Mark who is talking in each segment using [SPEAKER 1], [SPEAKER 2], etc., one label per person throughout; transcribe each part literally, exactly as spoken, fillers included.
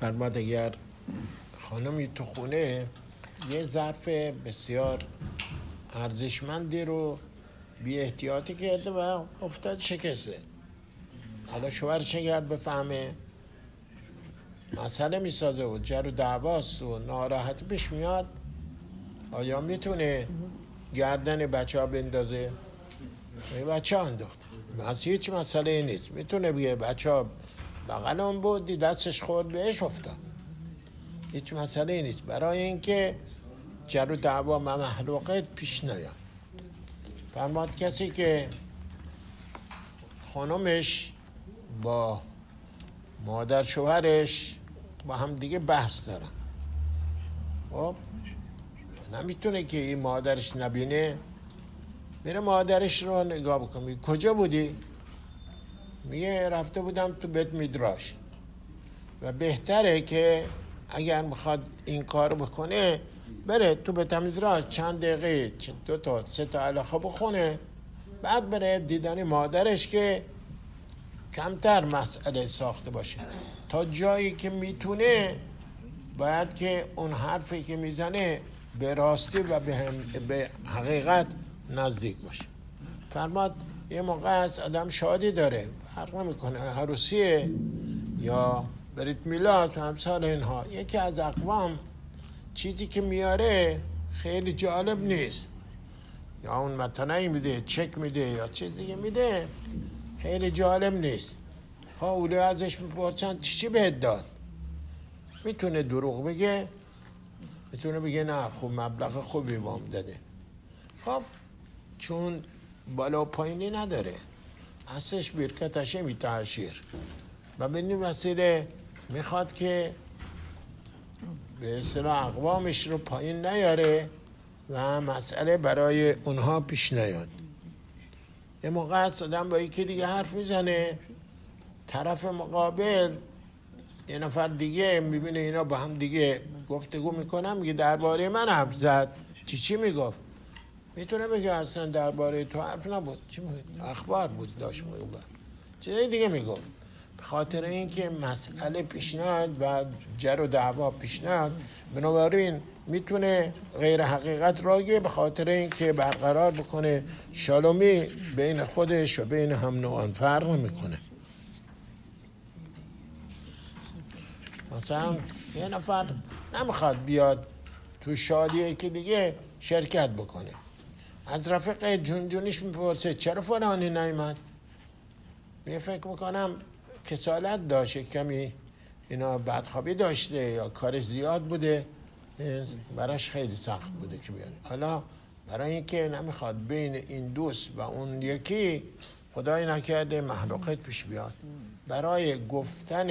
[SPEAKER 1] فرماد اگر خانمی تو خونه یه ظرف بسیار ارزشمندی رو بی احتیاطی کرده و افتاد شکسته، حالا شوهر چه بفهمه مسئله میسازه و جر و دعواست و ناراحتی پیش میاد، آیا میتونه گردن بچه ها بندازه؟ بچه ها انداخته، از هیچ مسئله نیست، میتونه بگه بچه ها بغل اون بود دستش خورد بهش افتاد، هیچ مسئله نیست، برای اینکه جر و دعوا و محلوقات پیش نیاد. فرماد کسی که خانمش با مادر شوهرش با هم دیگه بحث دارن، خب نمیتونه که این مادرش نبینه، میره مادرش رو نگاه بکنه، کجا بودی؟ میگه رفته بودم تو بیت میدراش. و بهتره که اگر میخواد این کار بکنه بره تو بیت میدراش چند دقیقه دو تا سه تا علاقه بخونه، بعد بره دیدن مادرش که کمتر مسئله ساخته باشه، تا جایی که میتونه باید که اون حرفی که میزنه به راستی و به, هم به حقیقت نزدیک باشه. فرماد یه موقع از آدم شادی داره، فرق نمیکنه عروسیه یا بریت میلاد و همسال اینها، یکی از اقوام چیزی که میاره خیلی جالب نیست، یا اون متنایی میده چک میده یا چیز دیگه میده، خیلی جالب نیست. خب اولی ازش میپرسن چی چی بهت داد؟ میتونه دروغ بگه، میتونه بگه نه خوب مبلغ خوبی بام داده. خب چون بالا و پایینی نداره، اصلش برکتشه میتعشیر و به این وسیله میخواد که به اصطلاح اقوامش رو پایین نیاره و مسئله برای اونها پیش نیاد. یه موقع هست آدم با یکی دیگه حرف میزنه، طرف مقابل یه نفر دیگه میبینه اینا با هم دیگه گفتگو میکنن، میگه درباره من حرف زد، چی چی میگفت؟ میتونه بگه اصلا درباره تو حرف نبود، چی بود؟ اخبار بود داشت میگفت، چیزای دیگه میگفت. به خاطر اینکه مسئله پیش نیاد و جر و دعوا پیش نیاد، بنابراین میتونه غیر حقیقت راگه به خاطر اینکه برقرار بکنه شالومی بین خودش و بین هم نوعان، فرق میکنه. مثلا یه نفر نمیخواد بیاد تو شادیه که دیگه شرکت بکنه، از رفیق جونجونیش میپرسه چرا فلانی نیامد؟ می فکر میکنم کسالت داشته، کمی اینا بدخوابی داشته یا کارش زیاد بوده، براش خیلی سخت بوده که بیاد. حالا برای اینکه نمیخواد بین این دوست و اون یکی خدای نکرده محلوقات پیش بیاد، برای گفتن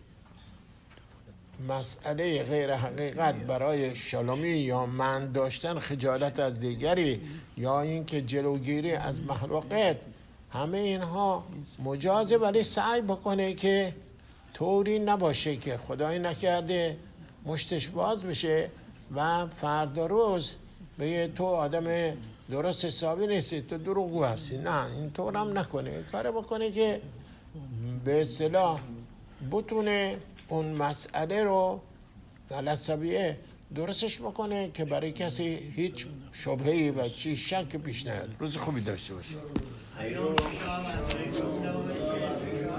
[SPEAKER 1] مسئله غیر حقیقت برای شالومی یا من داشتن خجالت از دیگری یا اینکه جلوگیری از محلوقات، همه اینها مجازه، ولی سعی بکنه که طوری نباشه که خدای نکرده مشتش باز بشه و فردا روز بگه تو آدم درست حسابی نیستی، تو دروغگو هستی. نه، این طور هم نکنه، کار بکنه که به اصطلاح بتونه اون مسئله رو غلط‌سبیه درستش بکنه که برای کسی هیچ شبهه‌ای و چی شک پیش نیاد. روز خوبی داشته باشه.